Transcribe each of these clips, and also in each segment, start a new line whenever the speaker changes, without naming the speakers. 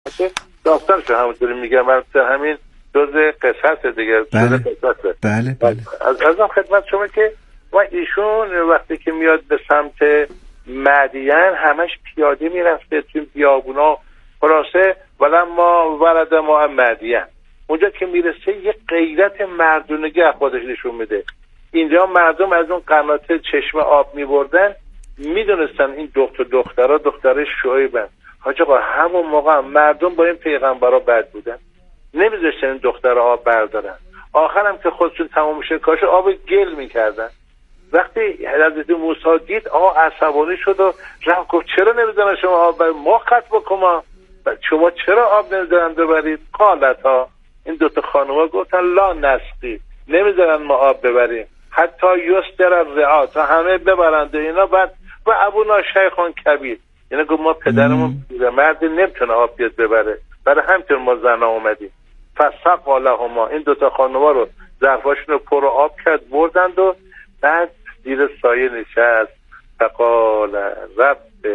داستانشو همونطوری میگم، البته همین جزء قصص دیگه.
بله.
ازم خدمت شما که و ایشون وقتی که میاد به سمت مدین همش پیاده میرفته توی بیابونا، خلاصه ولما ورد ما مدین، اونجا که میرسه یه غیرت مردونگی از خودش نشون میده. اینجا مردم از اون قنات چشم آب میبردن، میدونستن این دخترای شعیبن. حاج آقا همون موقع مردم با این پیغمبرا بد بودن، نمیذاشتن این دخترها آب بردارن. آخرم که خودشون تمام میشه کاش آب گل میکردن. وقتی حضرت موسی دید عصبانی شد و رفت گفت چرا نمیذارن شما آب ببرید؟ ما خط بکما شما چرا آب نمیذارن ببرید؟ قالتا، این دوتا خانوما گفتن لا نسقی، نمیذارن ما آب ببریم حتی یستر الرعا، تا همه ببرند اینا. بعد و ابونا شیخون کبیر، یعنی گفت ما پدرمون مرد نمیتونه آب بیاد ببره، برای همین ما زنا اومدیم. فسقا لهما، این دوتا خانوما رو ظرفاشون رو پر آب کرد بردند و بعد زیر سایه نشست. فقال رب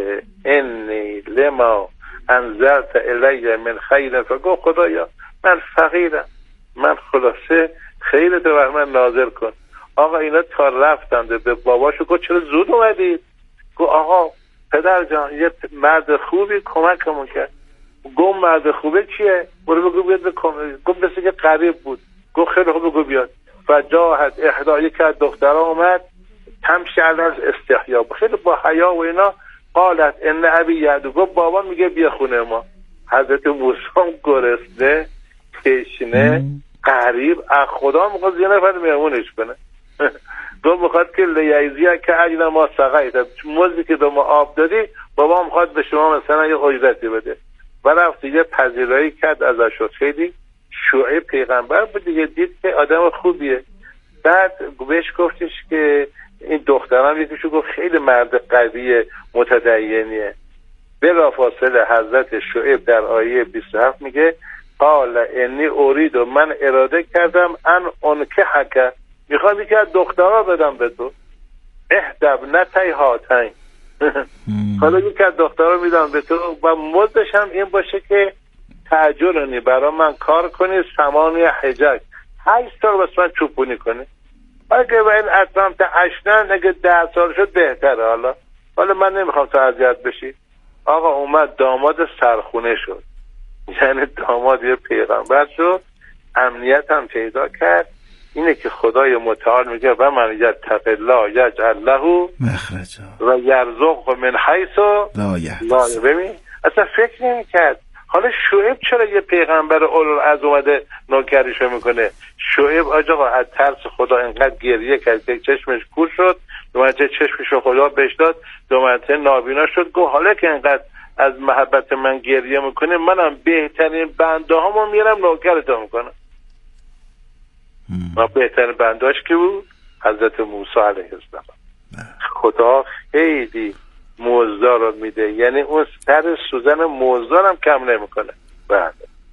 انی لما انزلت الی من خیر، فگو خدایا من فقیرم، من خلاصه خیرت بر من نازل کن. آقا اینا تا رفتند به باباشو گفت چرا زود اومدید؟ گفت آقا پدر جان یه مرد خوبی کمکمون کرد. گفت مرد خوبه چیه؟ برو بگو بیاد بکن. گفت مثل که قریب بود. گفت خیلی خوب بگو بیاد. و جاهد احدایی که از دخترها اومد تمشی علی استحیا، خیلی با حیا و اینا. قالت ان ابی یعدو، گفت بابا میگه بیا خونه ما. حضرت موسی گرسنه تشنه قریب از خدا میخواد یه نفر مهمونش کنه. گفت میخواد که لیعزیه که اجل ما سقیت، مزدی که به ما آب دادی بابا میخواد به شما مثلا یه اجرتی بده. و رفت دیگه پذیرایی کرد ازش، خیلی شعیب پیغمبر بود دیگه، دید که آدم خوبیه. بعد بهش گفتش که این دخترم یکیشو گفت خیلی مرد قوی متدینیه. بلافاصله حضرت شعیب در آیه 27 میگه قال انی ارید، و من اراده کردم ان انکحک، میخوام یکی از دخترها بدم به تو. اهدب نتی هاتین، حالا یکی از دخترها میدم به تو و مزدش هم این باشه که تأجرنی، برای من کار کنی 8 حجج، 8 سال بس من چوپونی کنی. اگه به این اطرام تا 8 اگه 10 سال شد بهتره. حالا من نمیخوام تو اذیت بشی. آقا اومد داماد سرخونه شد، یعنی داماد یه پیغمبر شد، امنیت هم پیدا کرد. اینه که خدای متعال میگه و من یتق الله یجعل له
مخرجا
و یرزقه من حیث لا یحتسب. ببین اصلا فکر نمی‌کرد. حالا شعیب چرا یه پیغمبر اولوالعزم اومده نوکریشو میکنه؟ شعیب آقا از ترس خدا اینقدر گریه کرد که چشمش کور شد، دومته چشمشو خدا بهش داد، دومته نابینا شد. گفت حالا که اینقدر از محبت من گریه میکنه، منم بهترین بنده هامو میرم نوکرتو میکنم. و بهترین بندهاش که بود حضرت موسی علیه السلام. خدا خیلی موزدار رو میده، یعنی اون سر سوزن موزدار هم کم نمیکنه. بله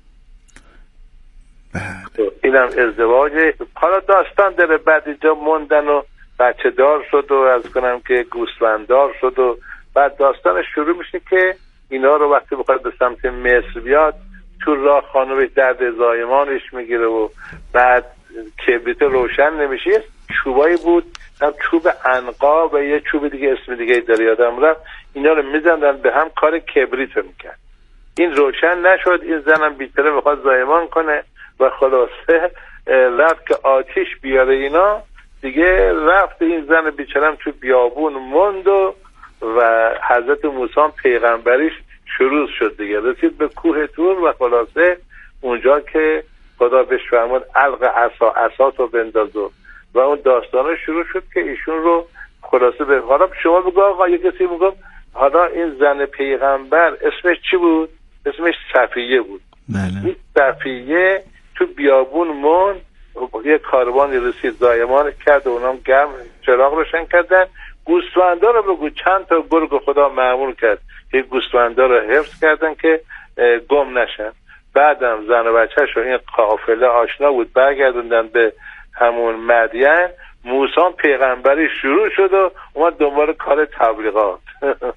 اینم ازدواج. حالا داستان داره، بعد اینجا موندن و بچه دار شد و از کنم که گوسفنددار شد و بعد داستانش شروع میشه که اینا رو وقتی بخواد به سمت مصر بیاد تو راه خانومش درد زایمانش میگیره و بعد کبریت روشن نمیشه. چوبایی بود، هم چوب عنقا و یه چوب دیگه اسم دیگه داره یادم رفت، اینا رو میزندن به هم، کار کبریت رو میکرد. این روشن نشد، این زنم بیچاره میخواد زایمان کنه و خلاصه رفت که آتیش بیاره اینا دیگه. رفت این زن بیچارم تو بیابون موند و حضرت موسی پیغمبریش شروع شد دیگه. رسید به کوه طور و خلاصه اونجا که خدا بهش فرمود الق عصاتو بنداز و اون داستانه شروع شد که ایشون رو خلاصه به حالا شما بگو آقا یه کسی میگم حالا این زن پیغمبر اسمش چی بود؟ اسمش صفیه بود.
بله.
این صفیه تو بیابون مون، یه کاروانی رسید زایمان کرد و اونام گرم چراغ روشن کردن. گوسفندا رو بگو چند تا گرگ خدا مأمور کرد که گوسفندا رو حفظ کردن که گم نشن. بعدم زن و بچه‌ش این قافله آشنا بود، برگردوندن به همون مدین. موسی پیغمبری شروع شد و اومد دنبال کار تبلیغات.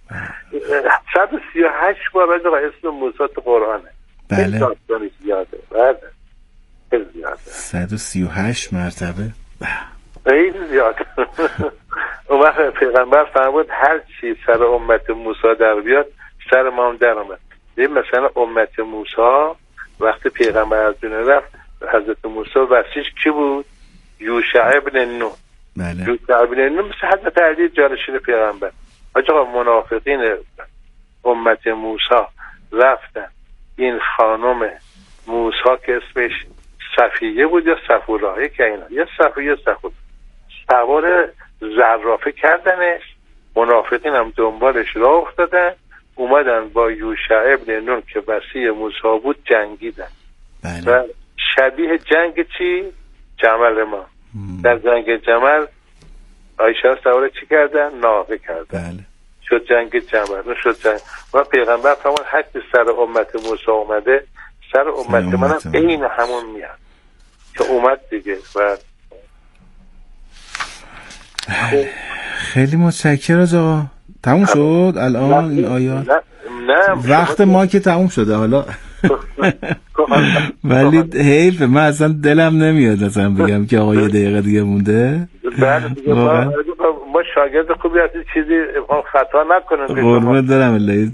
138 بار اسم موسی تو قرآنه.
بله.
داستانی زیاده. بله. خیلی زیاده.
138 مرتبه.
خیلی زیاده. اون وقت پیغمبر فرمود هر چی سر امت موسی در بیاد سر ما هم در اومد. مثلا امت موسی وقتی پیغمبر از دنیا رفت، حضرت موسی وصیش کی بود؟ یوشع ابن نون.
بله.
یوشع ابن نون مثل حضرت علی جانشین پیغمبر. آقا منافقین امت موسی رفتن این خانم موسی که اسمش صفیه بود یا صفورا، یکی اینا، یا صفیه صفورا، سوار زرافه کردنش. منافقین هم دنبالش راه افتادن، اومدن با یوشع ابن نون که وصی موسی بود جنگیدن.
بله.
و شبیه جنگ چی؟ جمل ما. در جنگ جمل عایشه سوار چی کردن؟ ناقه کردن.
بله.
شد جنگ جمل، شد جنگ. و پیغمبر فرمود هر کی سر امت موسی اومده سر امت منم عین همون میاد که اومد دیگه. و
خیلی متشکرم آقا. تموم شد الان این آیات؟
نه
وقت ما که تموم شده حالا. ولی حیف، من اصلا دلم نمیاد اصلا بگم که آقا یه دقیقه دیگه مونده.
ما شاگرد خوبی هستی، چیزی خطا نکنیم.
قربونت دارم الله.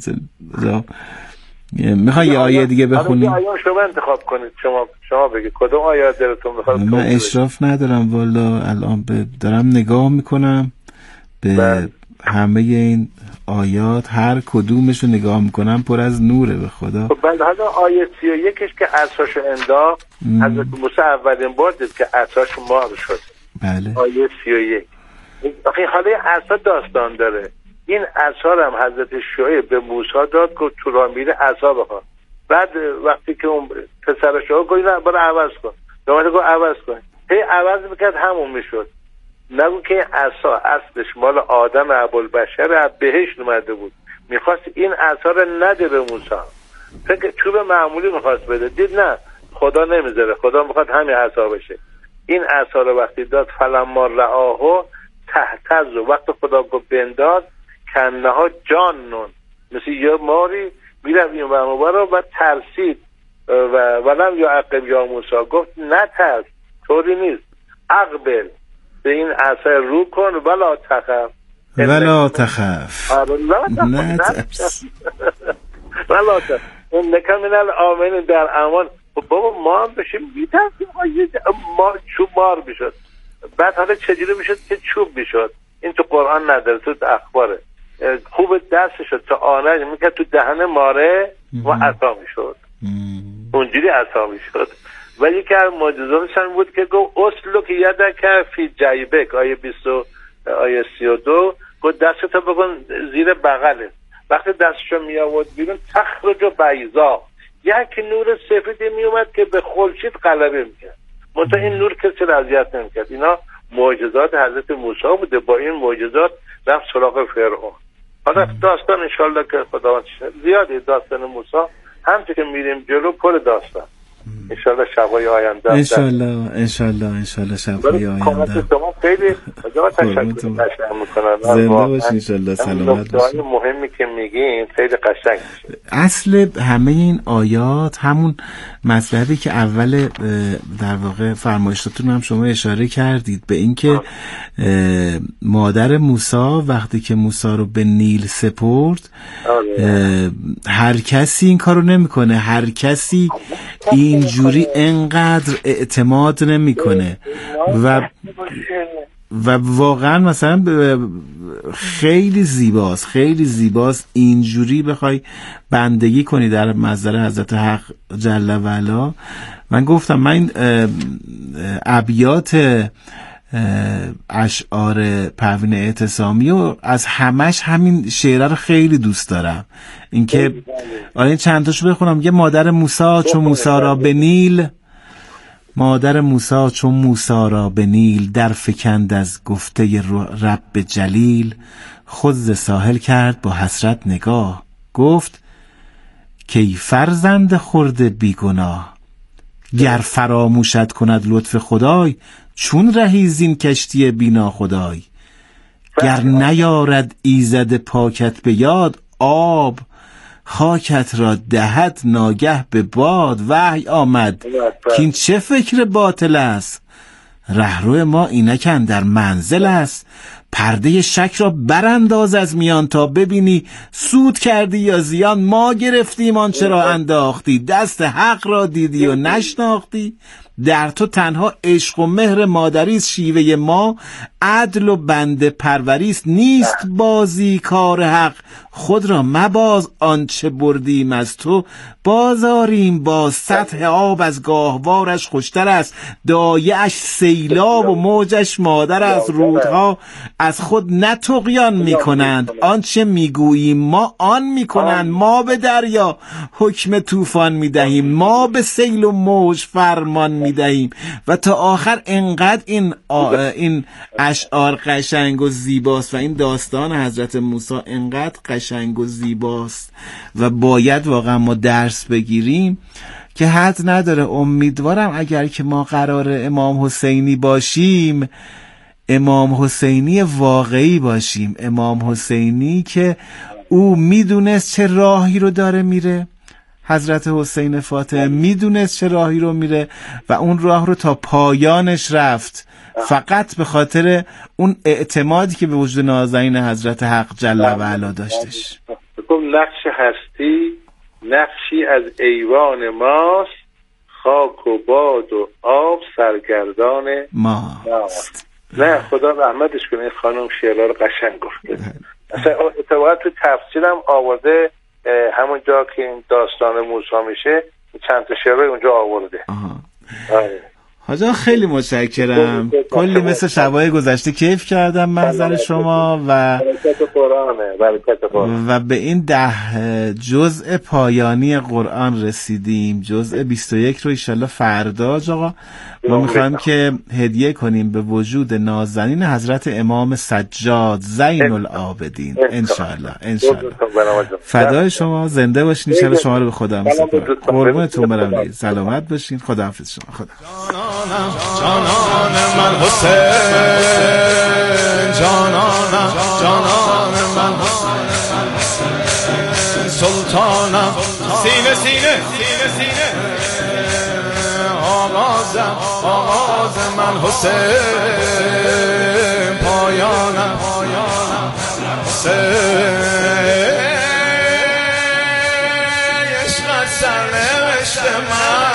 میخوای یه آیه دیگه بخونیم؟
آیه شما انتخاب کنید. شما بگید کدوم آیه دلتون میخواد.
من اشراف ندارم والا، الان دارم نگاه میکنم به همه این آیات، هر کدومشو نگاه میکنم پر از نوره به خدا.
بعد حالا آیه 31ش که عصاشو انداخت، حضرت موسی اولین بار دید که عصاش مار شد.
بله.
آیه 31. آخه حالا عصا داستان داره. این عصا هم حضرت شعیب به موسی داد که تو راه میره عصا بخواد. بعد وقتی که اون پسرش رو گفت نه برو عوض کن، دوباره گفت عوض کن، هی عوض میکرد همون میشد. نگو که این عصا اصلش مال آدم ابوالبشر بهشت اومده بود، میخواست این عصا رو نده به موسی، فکر چوب معمولی میخواست بده، دید نه خدا نمیذاره، خدا میخواد همین عصا بشه. این عصا رو وقتی داد فلما رآهو تهتز، وقت خدا گفت بنداز کنها جانون، مثل یه ماری میرفت این برموبر و ترسید و ولم یا عقب یا موسی گفت نه ترس، طوری نیست، اقبل به این عصا رو کن ولا تخف
ولا تخف
نه ترس ولا تخف انک من الآمنین در امان. بابا ما هم بشیم میترسیم ما چوب مار بشد، بعد حالا چجوری میشد که چوب بشد؟ این تو قرآن نداره، تو اخباره. خوب دستش شد تا آنش میکرد تو دهن ماره و عصا میشد، اونجوری عصا میشد. و یکی از معجزاتش هم بود که گفت اسلک یدک فی جیبک، آیه 20 آیه 32 گفت دستتو بکن زیر بغلت. وقتی دستشو می آورد بیرون تخرج بیضا، یک نور سفیدی می اومد که به خورشید غلبه میکرد. منتها این نور کسی را اذیت نمیکرد. اینا معجزات حضرت موسی بوده. با این معجزات رفت سراغ فرعون. حالا داستان انشالله که خداوند زیاده، داستان موسی همچه که میریم جلو پر داستان. انشالله شبای آینده
انشالله شبای آینده
شما خیلی تشکر میکنم.
زنده باشین انشالله، سلامت باشین.
مهمی که میگین خیلی قشنگ میشه.
اصل همه این آیات همون مطلبی که اول در واقع فرمایشاتون هم شما اشاره کردید به اینکه مادر موسی وقتی که موسی رو به نیل سپرد، هر کسی این کارو نمیکنه، هر کسی اینجوری انقدر اعتماد نمیکنه و واقعا مثلا خیلی زیباست اینجوری بخوای بندگی کنی در محضر حضرت حق جل و علا. من گفتم من ابیات اشعار پروین اعتصامی و از همش همین شعر رو خیلی دوست دارم. اینکه این چند تاشو بخونم. یه مادر موسی چون موسی را به نیل، مادر موسی چون موسی را به نیل در فکند از گفته رب جلیل، خود ز ساحل کرد با حسرت نگاه، گفت کی فرزند خرد بیگناه، گر فراموشت کند لطف خدای، چون رهی زین کشتی بینا خدای، گر نیارد ایزد پاکت به یاد، آب خاکت را دهد ناگه به باد. وحی آمد کین چه فکر باطل است، رهرو ما اینک اندر منزل است. پرده شک را برانداز از میان، تا ببینی سود کردی یا زیان. ما گرفتیم آنچه را انداختی، دست حق را دیدی و نشناختی. در تو تنها عشق و مهر مادریست، شیوه ما عدل و بنده پروریست. نیست بازی کار حق، خود را مباز. آنچه بردیم از تو بازاریم باز. سطح آب از گاهوارش خوشتر است، دایه‌اش سیلاب و موجش مادر است. رودها از خود نه طغیان میکنند، آنچه میگوییم ما آن میکنند. ما به دریا حکم طوفان میدهیم، ما به سیل و موج فرمان میدهیم. و تا آخر انقدر این اشعار قشنگ و زیباست و این داستان حضرت موسی انقدر قشنگ و زیباست و باید واقعا ما درس بگیریم که حد نداره. امیدوارم اگر که ما قرار امام حسینی باشیم، امام حسینی واقعی باشیم. امام حسینی که او میدونست چه راهی رو داره میره، حضرت حسین فاطمی میدونست چه راهی رو میره و اون راه رو تا پایانش رفت، فقط به خاطر اون اعتمادی که به وجود نازنین حضرت حق جل و علا داشتش.
نقش هستی نقشی از ایوان ماست، خاک و باد و آب سرگردان ماست. نه خدا رحمتش کنه، خانم شعرها رو قشنگ گفته. اصلا اتفاقا تو تفسیرم آورده، همون جا که این داستان موسی میشه چند تا شعر اونجا آورده. آره
حاجا خیلی متشکرم، کلی مثل شبای گذشته کیف کردم محضر شما و به این 10 جزء پایانی قرآن رسیدیم. جزء 21 رو انشالله فردا آقا ما میخوایم که هدیه کنیم به وجود نازنین حضرت امام سجاد زین العابدین انشالله. فدای شما، زنده باشین، انشالله شما رو به خدا میسپارم. قربونتون برم، سلامت باشین، خداحافظ شما. خدا
جانان من حسین، جانان من حسین، سلطانم سینه سینه سینه سینه، آغاز من حسین، پایانم حسین. عشق از سرنوشت من،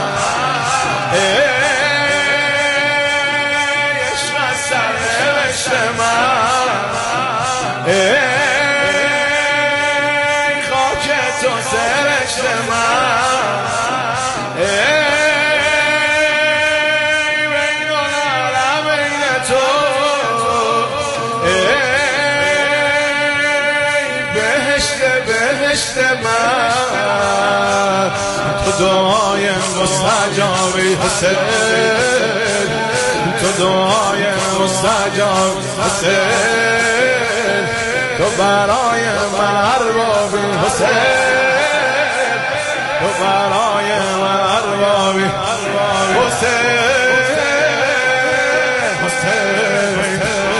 ای خاک تو سرشت من، ای بین العالمین تو، ای بهشت من، تو دعای مستجابی حسین، تو دعای مستجاب حسین، تو برای من اربابی حسین، تو برای من اربابی حسین، حسین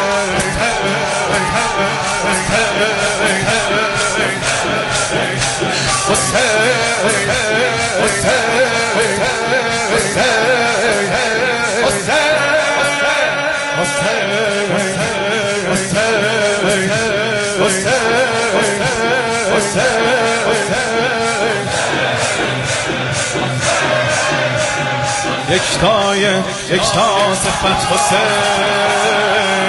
یکتا صفت حسین،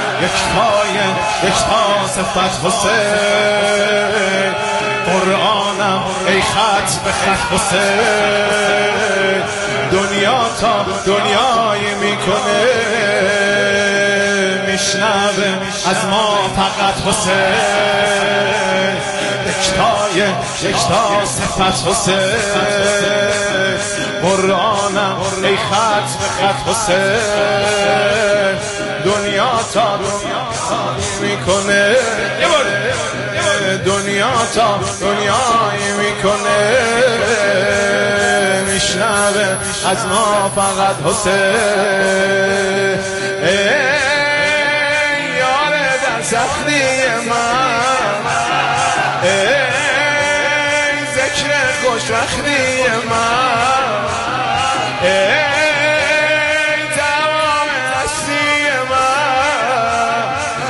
یکتا صفت حسین، قرآنم ای خط به خط حسین، دنیا تا دنیایی میکنه، میشنوه از ما فقط حسین، یکتا صفت حسین، قرآنم ای خط به خط حسین، دنیا تا دنیایی میکنه، دنیا تا دنیایی میکنه، میشنوه از ما فقط حسین. ای یار زخمی من، ای ذکر خوشبختی من، ای تمام هستی من،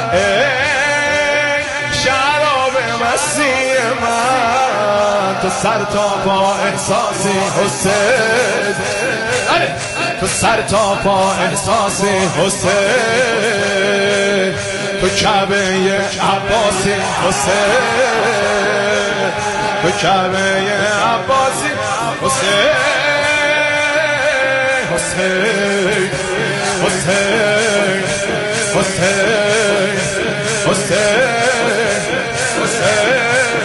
ای شراب مستی من. تو سر تا پا احساسی حسین، تو سر تا پا احساسی حسین، تو کعبه عباسی حسین، تو کعبه عباسی حسین، حسین حسین حسین حسین حسین.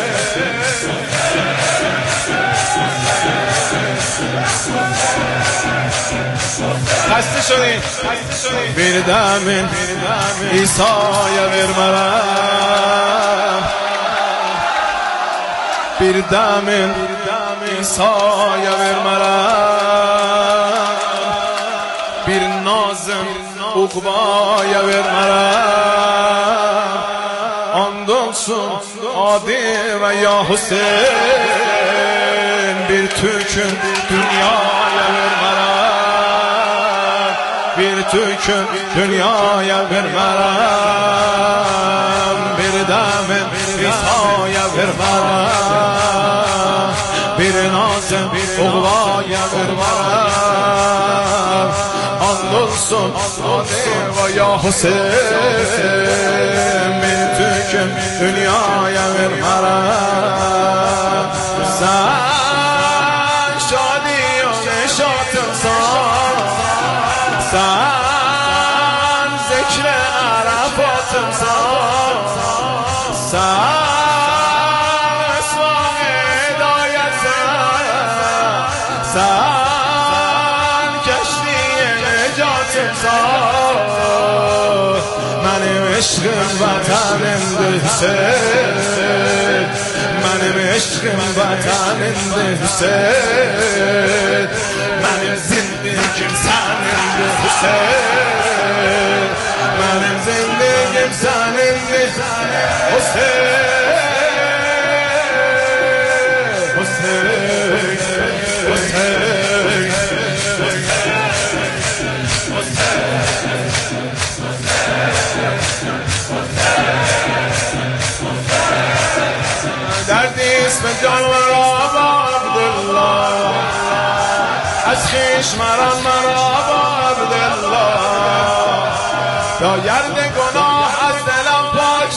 خسته شدیم بیردمین ایسای ورمرم، بیردمین ایسای ورمرم، بیر نازم اقبای ورمرم، andolsun adi ve ya Hüseyin, bir Türk'ün dünyaya vermem, bir Türk'ün dünyaya vermem, bir demin İsa'ya vermem, bir nazım oğlaya vermem, andolsun adi ve ya Hüseyin, bir Türk'ün dünyaya vermem. Sen şadi o neşatımsan, sen zikre arafatımsan, sen esma-i hidayetsen, sen keşfi-i necatımsan. Benim eşkım vatanımdır Hüseyin, benim eşkım vatanımdır Hüseyin, benim zindigim senindir Hüseyin, benim zindigim senindir Hüseyin, Hüseyin, Hüseyin. درد اسم جانور آبا عبدالله، از خیش مران مرابا عبدالله، تا گرد گناه از دلم پاک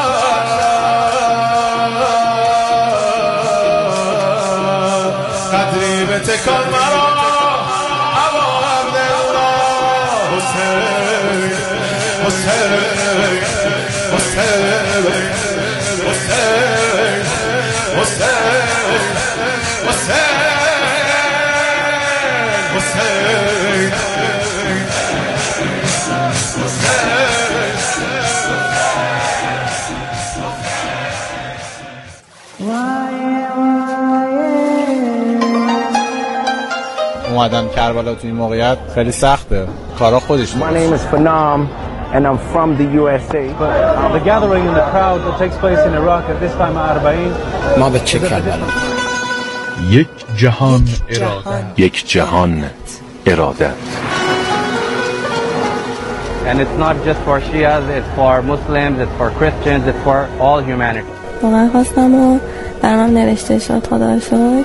شد، قدری به تکان مرا ابا عبدالله، حسین حسین حسین حسین حسین حسین حسین.
اومدن کربلا تو این موقعیت خیلی سخته، کارا خودش.
My name is Fanam and I'm from the USA.
The gathering in the crowd that takes place in Iraq at this time at 40.
ما به چه کربلا؟
یک جهان اراده، یک جهان اراده.
And it's not just for Shias, it's for Muslims, it's for Christians, it's for all humanity.
واقعا خواستم و برام نوشته شد، خدا رو شکر.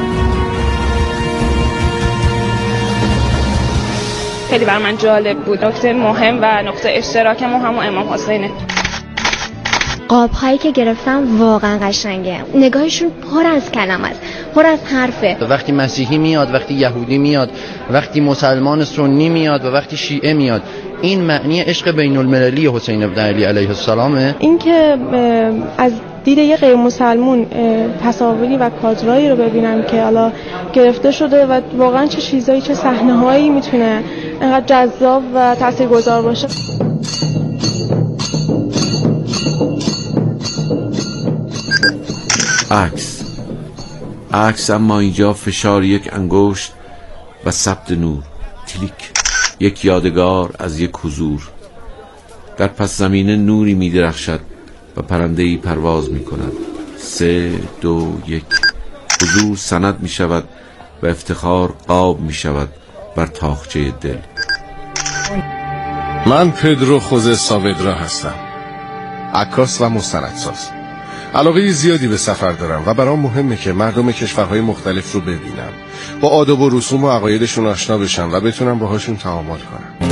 خیلی بر من جالب بود. نکته مهم و نقطه اشتراک ما همون امام حسینه.
قاب‌هایی که گرفتم واقعا قشنگه. نگاهشون پر از کلام است، پر از حرفه.
وقتی مسیحی میاد، وقتی یهودی میاد، وقتی مسلمان سنی میاد و وقتی شیعه میاد، این معنی عشق بین المللی حسین بن علی علیه السلامه.
این که از دید یه غیر مسلمون تصاویری و کادرایی رو ببینم که حالا گرفته شده و واقعا چه چیزایی، چه صحنه‌هایی میتونه انقدر جذاب و تاثیرگذار باشه.
عکس اما اینجا فشار یک انگشت و ثبت نور، کلیک، یک یادگار از یک حضور. در پس زمینه نوری می درخشد و پرنده‌ای پرواز می کند. 3 2 1 حضور سند می شود و افتخار قاب می شود بر تاقچه دل.
من پدرو خوزه ساویدرا هستم، عکاس و مستندساز. علاقه زیادی به سفر دارم و برام مهمه که مردم کشورهای مختلف رو ببینم، با آداب و رسوم و عقایدشون آشنا بشم و بتونم باهاشون تعامل کنم.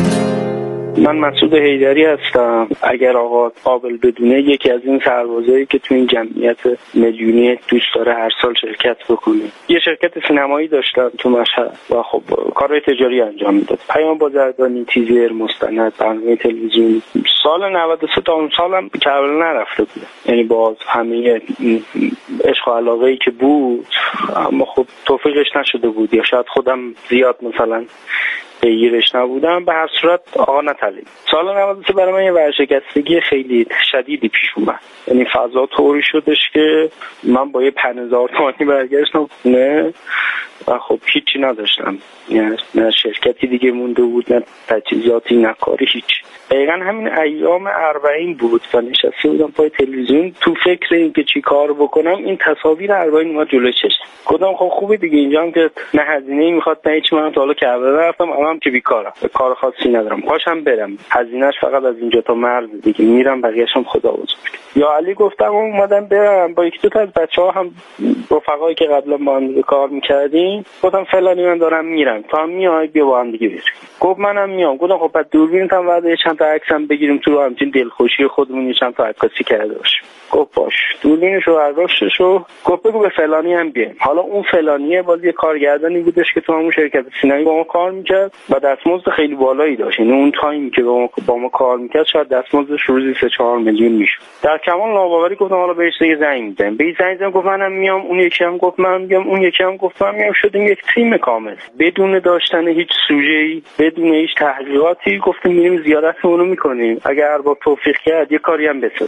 من مسعود حیدری هستم. اگر آقا قابل بدونه، یکی از این سربازایی که تو این جمعیت میلیونی دوست داره هر سال شرکت بکنه. یه شرکت سینمایی داشتم تو مشهد و خب کارهای تجاری انجام میداد، پیام بازرگانی، تیزر، مستند، برنامه تلویزیونی. سال 93 تا اون سالم کربلا نرفته بودم، یعنی باز همه عشق و علاقه‌ای که بود اما خب توفیقش نشده بود، یا شاید خودم زیاد مثلا پیگیرش نبودم. به هر صورت آقا نتلید. سال 93 برای من یه ورشکستگی خیلی شدیدی پیش اومد، یعنی فضا طوری شدش که من با یه 5000 تومانی برگشتم خونه و خب هیچی نداشتم، یعنی نه شرکتی دیگه مونده بود، نه تجهیزاتی، نه کاری، هیچ. دقیقا همین ایام 40 بود و نشسته بودم پای تلویزیون تو فکر این که چی کار بکنم. این تصاویر 40 اومد جلوی چشم. گفتم خب خوبه دیگه، اینجا هم که نه هزینه‌ای میخواد نه هیچ، من تا حالا کربلا رفتم، الان که بیکارم، کار خاصی ندارم، پاشم برم، هزینه‌اش فقط از اینجا تا مرز دیگه، میرم بقیه‌اش هم خدا بزرگ. یا علی گفتم اومدم برم با یک دو تا از بچه‌ها هم رفقایی که قبلا با هم کار می‌کردیم، گفتم فلانی من دارم میرم، تو هم میای بیا با هم دیگه بریم. گفت منم میام. گفتم خب بعد دوربینت هم بعد چند تا عکسم بگیریم تو همین دلخوشی خودمون چند تا عکاسی کرده باشیم. گفت باش. دوربینشو برداشتشو گفت بگو به فلانی هم بیایم. حالا اون فلانیه باز یه کارگردانی بودش که تو همون شرکت سینمایی با ما کار میکرد و دستمزد خیلی بالایی داشت، یعنی اون تایمی که با ما کار میکرد شاید دستمزدش روزی 3-4 میلیون میشد. در کمال ناباوری گفتم حالا بهش یه زنگ میزنم. به زنگ زدم گفت منم میام، اون یکی هم گفت منم میام، اون یکی هم گفت منم میام. شدیم یک تیم کامل بدون داشتن هیچ سوژه‌ای، بدون هیچ تحقیقاتی. گفتیم میریم زیارتمون رو میکنیم، اگر ارباب توفیق کرد یه کاری هم بساز.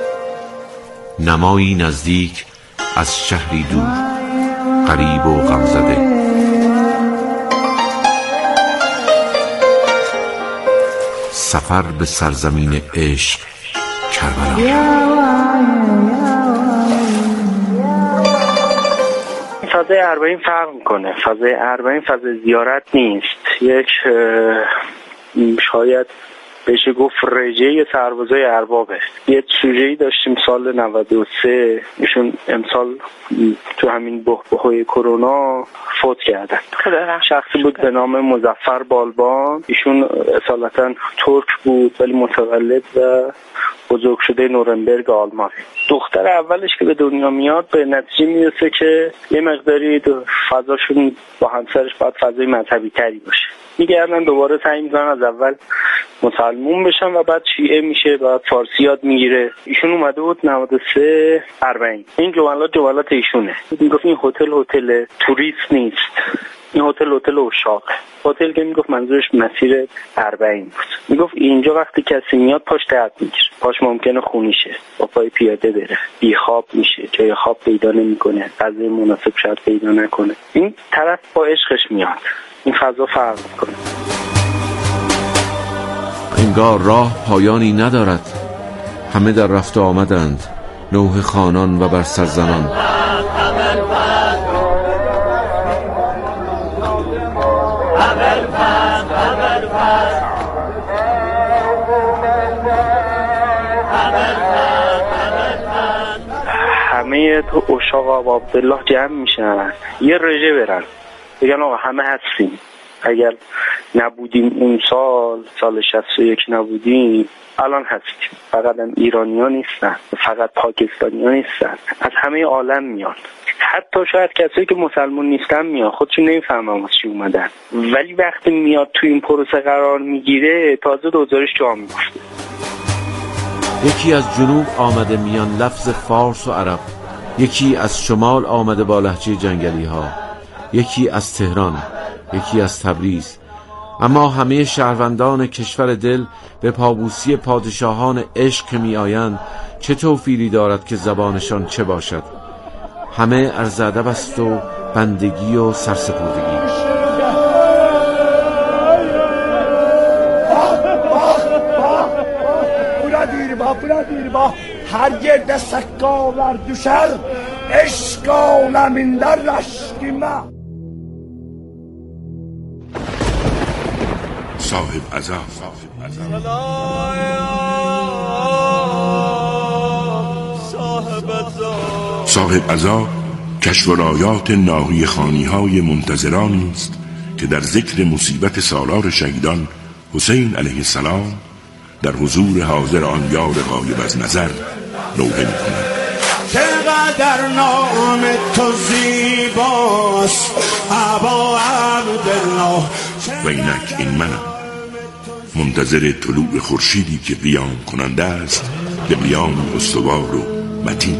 نمایی نزدیک از شهری دور، غریب و غمزده. سفر به سرزمین عشق، کربلا.
فضای 40 فرق میکنه. فضای 40 فضای زیارت نیست، یک شاید بشه گفت رژه سربازای اربابه. یه سوژه‌ای داشتیم سال 93، ایشون امسال تو همین بحبوحه کرونا فوت کردن. شخصی بود به نام مظفر بالبان. ایشون اصالتا ترک بود ولی متولد و بزرگ شده نورنبرگ آلمان. دختر اولش که به دنیا میاد به نتیجه میرسه که یه مقداری فضاشون با همسرش باید فضای مذهبی تری باشه. میگردن دوباره سعی میکنن از اول مسلمون بشن و بعد شیعه میشه، بعد فارسی یاد میگیره. ایشون اومده بود 93 40. این جملات ایشونه. میگفت این هتل توریست نیست، این هتل عشاقه. هتل که میگفت منظورش مسیر 40 بود. میگفت اینجا وقتی کسی میاد پاش درد میگیره، پاش ممکنه خونی شه، با پای پیاده بره، بیخواب میشه، جای خواب پیدا نمیکنه، غذای مناسب شاید پیدا نکنه. این طرف با عشقش میاد. این فضا فرق میکنه.
انگار راه پایانی ندارد، همه در رفت و آمدند، نوح خانان و بر سرزنان.
همه عشاق آقا عبدالله جمع میشن، یه رژه برن بگن آقا همه هستیم. اگر نبودیم اون سال 61 نبودیم، الان هستیم. فقط هم ایرانی ها نیستن، فقط پاکستانی ها نیستن، از همه عالم میان. حتی شاید کسایی که مسلمان نیستن میان، خودشون نمیفهمن از چی اومدن، ولی وقتی میاد تو این پروسه قرار میگیره تازه دوزارش جا میفته.
یکی از جنوب آمده میان لفظ فارس و عرب، یکی از شمال آمده با لهجه جنگلی ها، یکی از تهران، یکی از تبریز. اما همه شهروندان کشور دل به پابوسی پادشاهان عشق می آیند، چه توفیری دارد که زبانشان چه باشد؟ همه عرض ادب است و بندگی و سرسپردگی.
bura dirba her yerde sakkalar düşer eşk aleminden aşkime.
صاحب عزا صاحب عزا کشف رایات ناحیه خانی‌های منتظرانی است که در ذکر مصیبت سالار شهیدان حسین علیه السلام در حضور حاضر آن یار غایب از نظر نوحه می‌کنند.
چقدر نام تو زیباست ابا عبدالله.
و اینک این منم منتظر طلوع خورشیدی که قیام کننده است به قیام استوار و متین.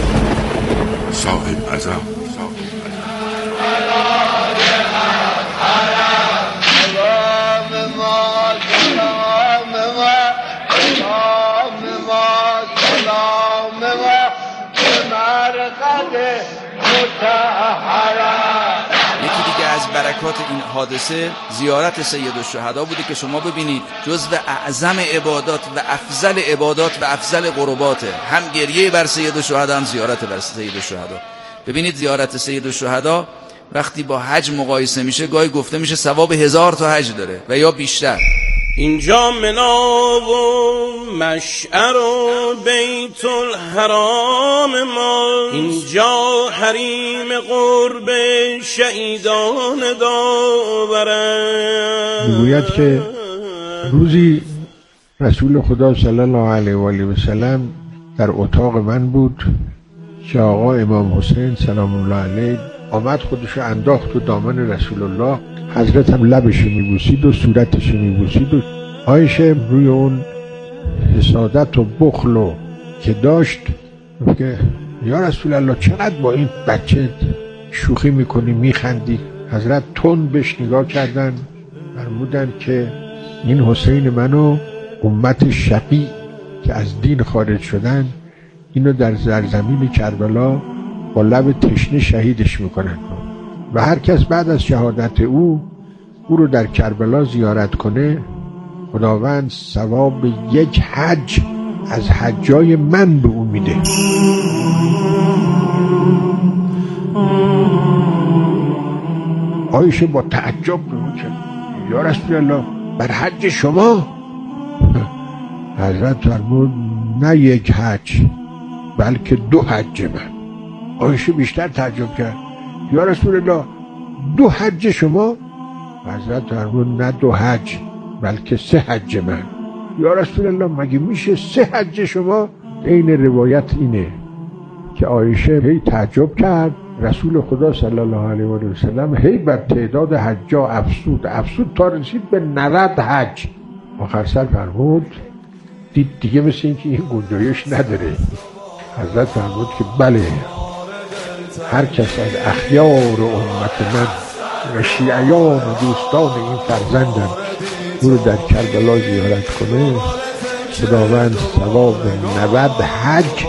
صاحب عزا
یکی دیگه از برکات این حادثه زیارت سید الشهدا بوده که شما ببینید جزو اعظم عبادات و افضل عبادات و افضل قرباته، هم گریه بر سید الشهدا هم زیارت بر سید الشهدا. ببینید زیارت سید الشهدا وقتی با حج مقایسه میشه گاهی گفته میشه ثواب 1000 تا حج داره و یا بیشتر.
اینجا منا و مشعر و بیت الحرام ما، اینجا حریم قرب شهیدان داورند.
میگوید که روزی رسول خدا صلی الله علیه و آله و سلم در اتاق من بود که آقا امام حسین سلام الله علیه آمد خودشو انداخت تو دامن رسول الله. حضرت هم لبش میبوسید و صورتش میبوسید و عایشه روی اون حسادت و بخل و که داشت که یا رسول الله چقدر با این بچه شوخی میکنی میخندی. حضرت تند بهش نگاه کردن، فرمودن که این حسین منو امت شقی که از دین خارج شدن اینو در زمین کربلا با لب تشنه شهیدش میکنن و هر کس بعد از شهادت او رو در کربلا زیارت کنه خداوند ثواب 1 حج از حجای من به او میده. عایشه با تعجب نگاه کرد، یا رسول الله بر حج شما؟ حضرت فرمود نه 1 حج بلکه 2 حج من. عایشه بیشتر تعجب کرد، یا رسول الله 2 حج شما؟ حضرت فرمود نه 2 حج بلکه 3 حج من. یا رسول الله مگه میشه 3 حج شما؟ این روایت اینه که عایشه هی تعجب کرد، رسول خدا صلی الله علیه و سلم هی بر تعداد حجا افسود تا رسید به 90 حج. آخر سر فرمود دید دیگه مثل این که این گنجایش نداره. حضرت فرمود که بله هر کس از اخیار امت من و شیعیان و دوستان این فرزندم او رو در کربلا زیارت کنه خداوند ثواب 90 حج